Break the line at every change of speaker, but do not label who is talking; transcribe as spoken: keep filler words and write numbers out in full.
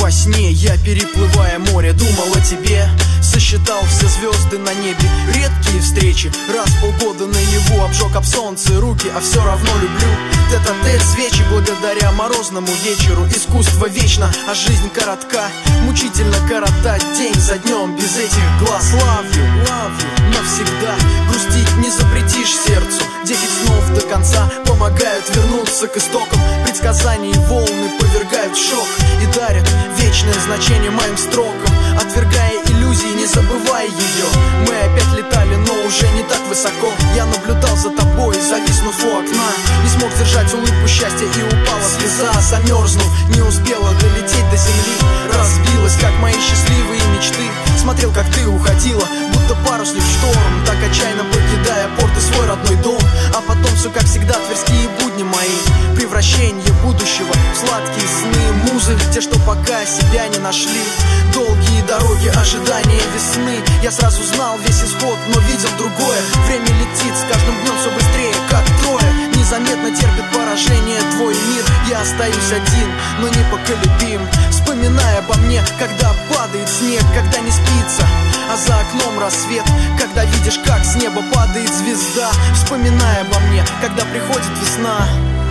во сне я, переплывая море, думал о тебе. Сосчитал все звезды на небе, редкие встречи, раз в полгода наяву. Обжег об солнце руки, а все равно люблю. Тет-а-тет свечи благодаря морозному вечеру. Искусство вечно, а жизнь коротка. Мучительно коротать день за днем без этих глаз. Love you, love you, навсегда. Грустить не запретишь сердцу. Десять снов до конца помогают вернуться к истокам. Предсказания и волны повергают в шок и дарят вечное значение моим строкам. Отвергая иллюзии, не забывай ее. Мы опять летали, но уже не так высоко. Я наблюдал за тобой, зависнув у окна. Не смог держать улыбку счастья, и упала слеза. Замерзнув, не успела долететь до земли. Разбилась, как мои счастливые мечты. Смотрел, как ты уходила, будто парусник в шторм, так отчаянно покидая порт и свой родной дом. А потом все как всегда, тверские будни мои. Превращение будущего в сладкие сны. Музы, те, что пока себя не нашли. Долгие дороги ожидания весны. Я сразу знал весь исход, но видел другое. Время летит с каждым днем все быстрее, как трое. Незаметно терпит поражение твой мир. Я остаюсь один, но непоколебим. Вспоминая обо мне, когда падает снег, когда не спится, а за окном рассвет. Когда видишь, как с неба падает звезда. Вспоминая обо мне, когда приходит весна.